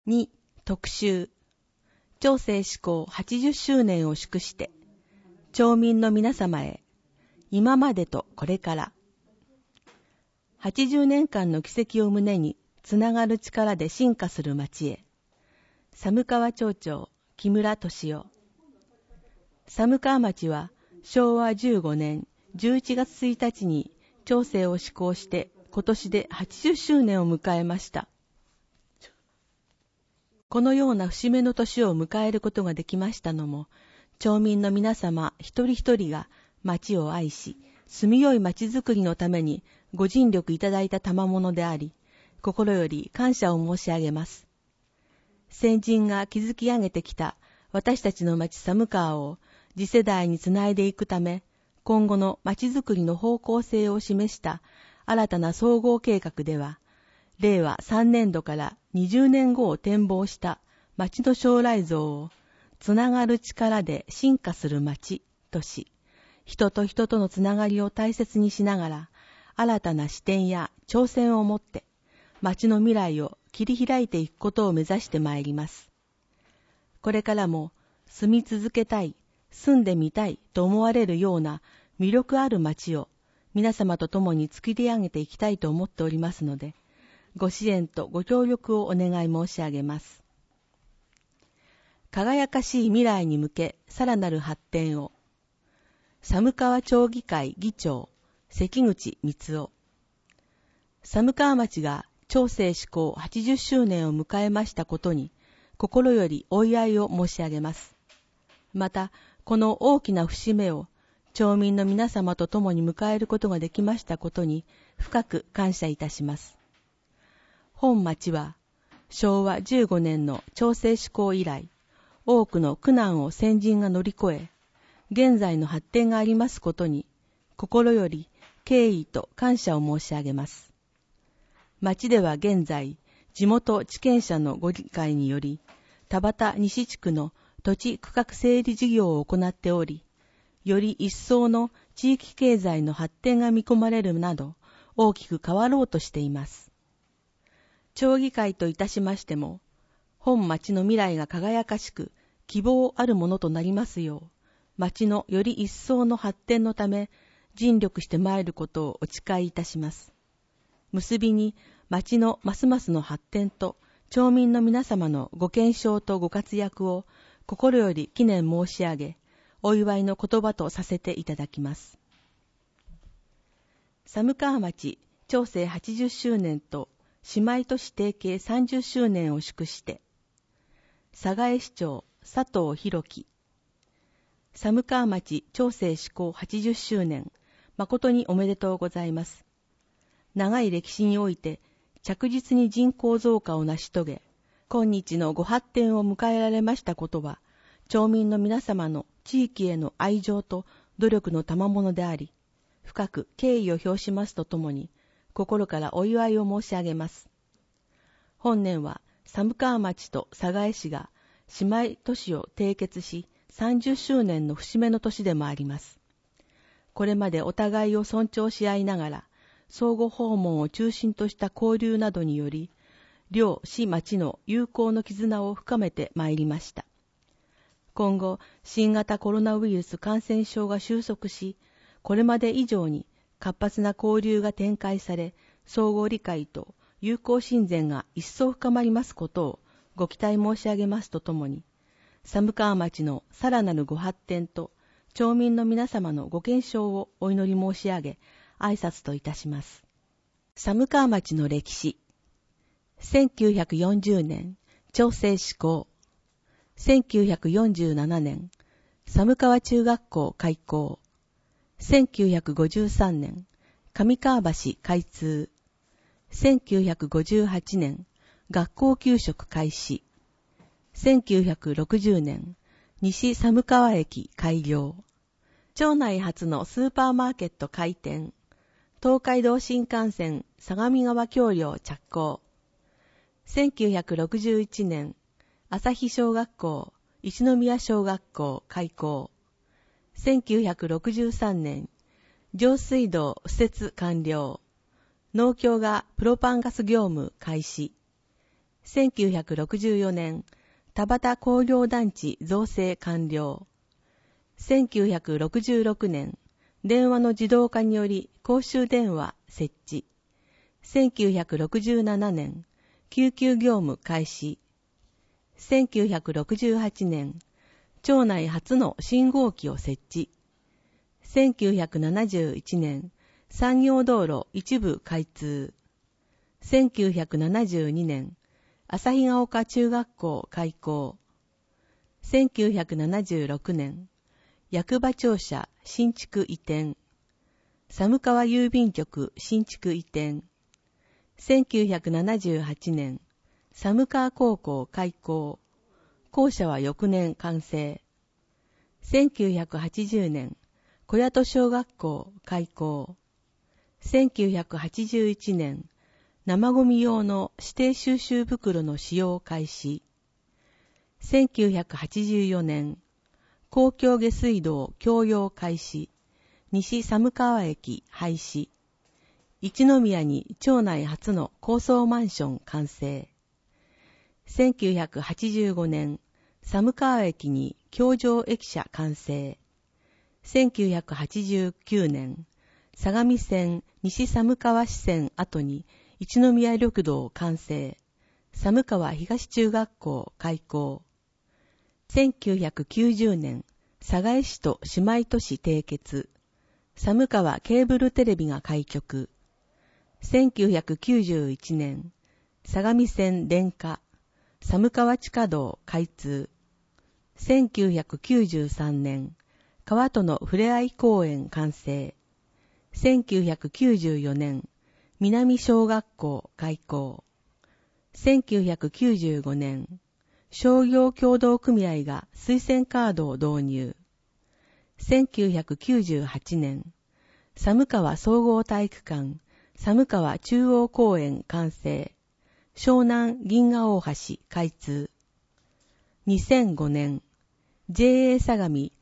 2、特集。長生施行80周年を祝して、町民の皆様へ、今までとこれから。80年間の軌跡を胸に、つながる力で進化する町へ。寒川町長、木村敏夫。寒川町は、昭和15年11月1日に町政を施行して、今年で80周年を迎えました。このような節目の年を迎えることができましたのも、町民の皆様一人一人が町を愛し、住みよい町づくりのためにご尽力いただいた賜物であり、心より感謝を申し上げます。先人が築き上げてきた私たちの町寒川を次世代につないでいくため、今後の町づくりの方向性を示した新たな総合計画では、令和3年度から20年後を展望した町の将来像を、つながる力で進化する町とし、人と人とのつながりを大切にしながら、新たな視点や挑戦を持って、町の未来を切り開いていくことを目指してまいります。これからも住み続けたい、住んでみたいと思われるような魅力ある町を皆様と共に作り上げていきたいと思っておりますので、ご支援とご協力をお願い申し上げます。輝かしい未来に向けさらなる発展を。寒川町議会議長、関口光夫。寒川町が町政施行80周年を迎えましたことに、心よりお祝いを申し上げます。また、この大きな節目を町民の皆様と共に迎えることができましたことに、深く感謝いたします。本町は昭和15年の町政施行以来、多くの苦難を先人が乗り越え、現在の発展がありますことに、心より敬意と感謝を申し上げます。町では現在、地元地権者のご理解により、田端西地区の土地区画整理事業を行っており、より一層の地域経済の発展が見込まれるなど、大きく変わろうとしています。町議会といたしましても、本町の未来が輝かしく、希望あるものとなりますよう、町のより一層の発展のため、尽力してまいることをお誓いいたします。結びに、町のますますの発展と、町民の皆様のご健勝とご活躍を、心より祈念申し上げ、お祝いの言葉とさせていただきます。寒川町町政80周年と、姉妹都市提携30周年を祝して、寒河江市長佐藤弘樹。寒川町町政施行80周年、誠におめでとうございます。長い歴史において、着実に人口増加を成し遂げ、今日のご発展を迎えられましたことは、町民の皆様の地域への愛情と努力の賜物であり、深く敬意を表しますとともに、心からお祝いを申し上げます。本年は寒川町と寒河江市が姉妹都市を締結し30周年の節目の年でもあります。これまでお互いを尊重し合いながら、相互訪問を中心とした交流などにより、両市町の友好の絆を深めてまいりました。今後、新型コロナウイルス感染症が収束し、これまで以上に活発な交流が展開され、相互理解と友好親善が一層深まりますことをご期待申し上げますとともに、寒川町のさらなるご発展と町民の皆様のご健勝をお祈り申し上げ、挨拶といたします。寒川町の歴史。1940年、町政施行。1947年、寒川中学校開校。1953年、上川橋開通。1958年、学校給食開始。1960年、西寒川駅開業。町内初のスーパーマーケット開店。東海道新幹線相模川橋梁着工。1961年、朝日小学校、一宮小学校開校。1963年、上水道敷設完了。農協がプロパンガス業務開始。 1964年、田端工業団地造成完了。1966年、電話の自動化により公衆電話設置。1967年、救急業務開始。1968年、町内初の信号機を設置。1971年、産業道路一部開通。1972年、旭ヶ丘中学校開校。1976年、役場庁舎新築移転。寒川郵便局新築移転。1978年、寒川高校開校。校舎は翌年完成。1980年、小谷戸小学校開校。1981年、生ゴミ用の指定収集袋の使用開始。1984年、公共下水道供用開始。西寒川駅廃止。一宮に町内初の高層マンション完成。1985年、寒川駅に橋上駅舎完成。1989年、相模線西寒川支線跡に一宮緑道完成。寒川東中学校開校。1990年、寒河江市と姉妹都市締結。寒川ケーブルテレビが開局。1991年、相模線電化。寒川地下道開通。1993年、川とのふれあい公園完成。1994年、南小学校開校。1995年、商業協同組合が推薦カードを導入。1998年、寒川総合体育館、寒川中央公園完成。湘南銀河大橋開通。2005年、JA 相模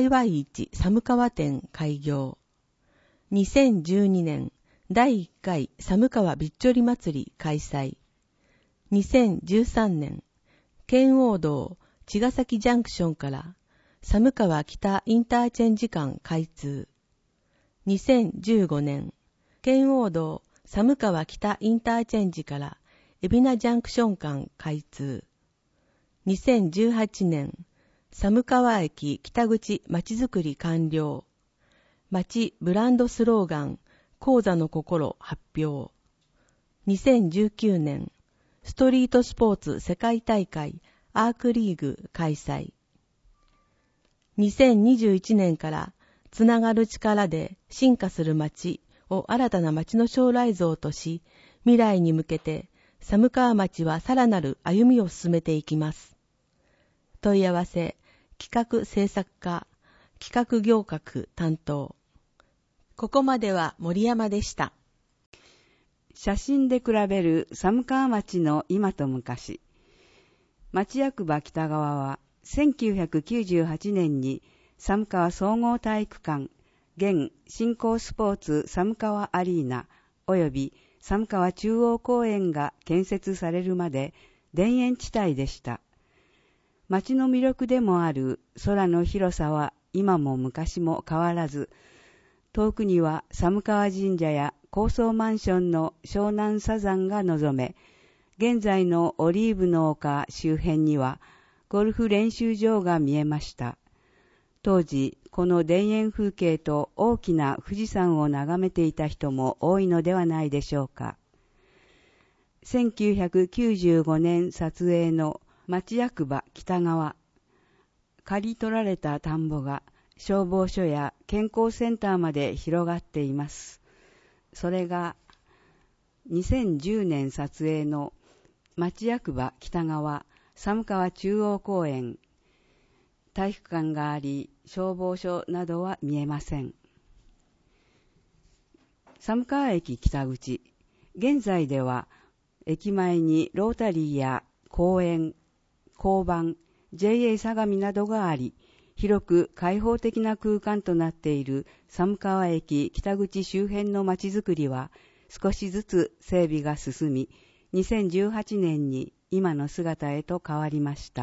YY1 寒川店開業。2012年、第1回寒川びっちょり祭り開催。2013年、圏央道茅ヶ崎ジャンクションから寒川北インターチェンジ間開通。2015年、圏央道寒川北インターチェンジから海老名ジャンクション間開通。2018年、寒川駅北口まちづくり完了。町ブランドスローガン、高座の心発表。2019年、ストリートスポーツ世界大会アークリーグ開催。2021年からつながる力で進化する町を新たな町の将来像とし、未来に向けて寒川町はさらなる歩みを進めていきます。問い合わせ、企画制作課、企画行革担当。ここまでは森山でした。 写真で比べる寒川町の今と昔。町役場北側は1998年に寒川総合体育館、現新興スポーツ寒川アリーナ及び寒川中央公園が建設されるまで田園地帯でした。町の魅力でもある空の広さは今も昔も変わらず、遠くには寒川神社や高層マンションの湘南サザンが望め、現在のオリーブの丘周辺にはゴルフ練習場が見えました。当時、この田園風景と大きな富士山を眺めていた人も多いのではないでしょうか。1995年撮影の町役場北側、刈り取られた田んぼが消防署や健康センターまで広がっています。それが2010年撮影の町役場北側寒川中央公園、体育館があり消防署などは見えません。寒川駅北口、現在では駅前にロータリーや公園、交番、JA 相模などがあり、広く開放的な空間となっている寒川駅北口周辺の街づくりは少しずつ整備が進み、2018年に今の姿へと変わりました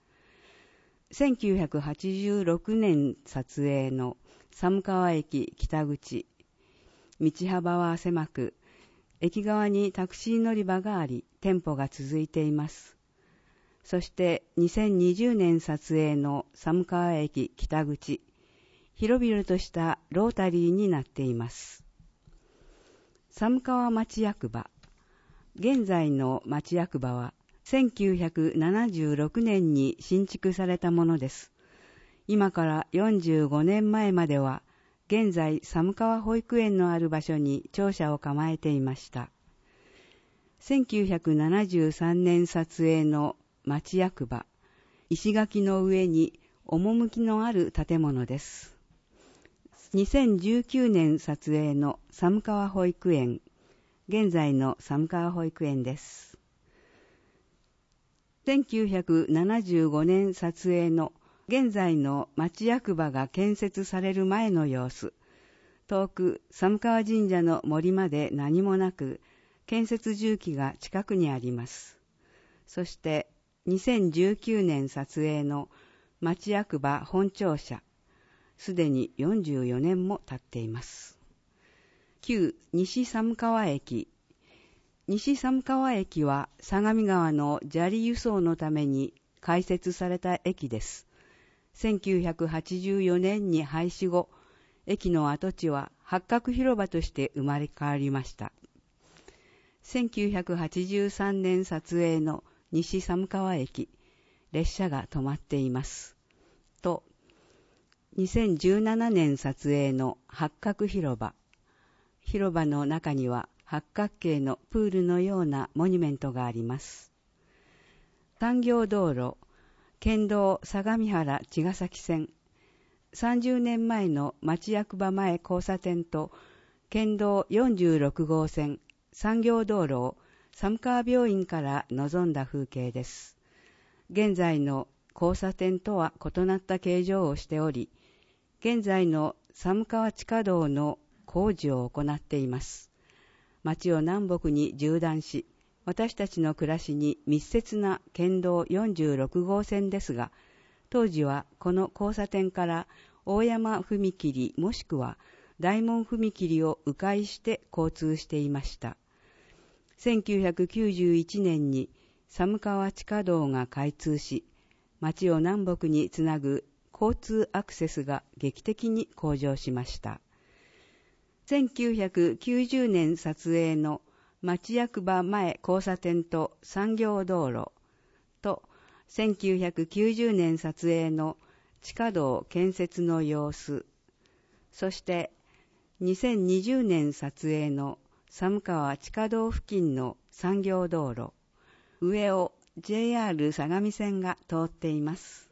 。1986年撮影の寒川駅北口。道幅は狭く、駅側にタクシー乗り場があり、店舗が続いています。そして2020年撮影の寒川駅北口。広々としたロータリーになっています。寒川町役場。現在の町役場は1976年に新築されたものです。今から45年前までは、現在寒川保育園のある場所に庁舎を構えていました。1973年撮影の町役場。石垣の上に趣のある建物です。2019年撮影の寒川保育園。現在の寒川保育園です。1975年撮影の現在の町役場が建設される前の様子。遠く寒川神社の森まで何もなく、建設重機が近くにあります。そして2019年撮影の町役場本庁舎。すでに44年も経っています。旧西寒川駅。西寒川駅は相模川の砂利輸送のために開設された駅です。1984年に廃止後、駅の跡地は八角広場として生まれ変わりました。1983年撮影の西寒川駅、列車が止まっています。と、2017年撮影の八角広場。広場の中には八角形のプールのようなモニュメントがあります。産業道路、県道相模原茅ヶ崎線。30年前の町役場前交差点と県道46号線産業道路を寒川病院から望んだ風景です。現在の交差点とは異なった形状をしており、現在の寒川地下道の工事を行っています。町を南北に縦断し、私たちの暮らしに密接な県道46号線ですが、当時はこの交差点から大山踏切もしくは大門踏切を迂回して交通していました。1991年に寒川地下道が開通し、町を南北につなぐ交通アクセスが劇的に向上しました。1990年撮影の町役場前交差点と産業道路と1990年撮影の地下道建設の様子、そして2020年撮影の寒川地下道付近の産業道路、上を JR 相模線が通っています。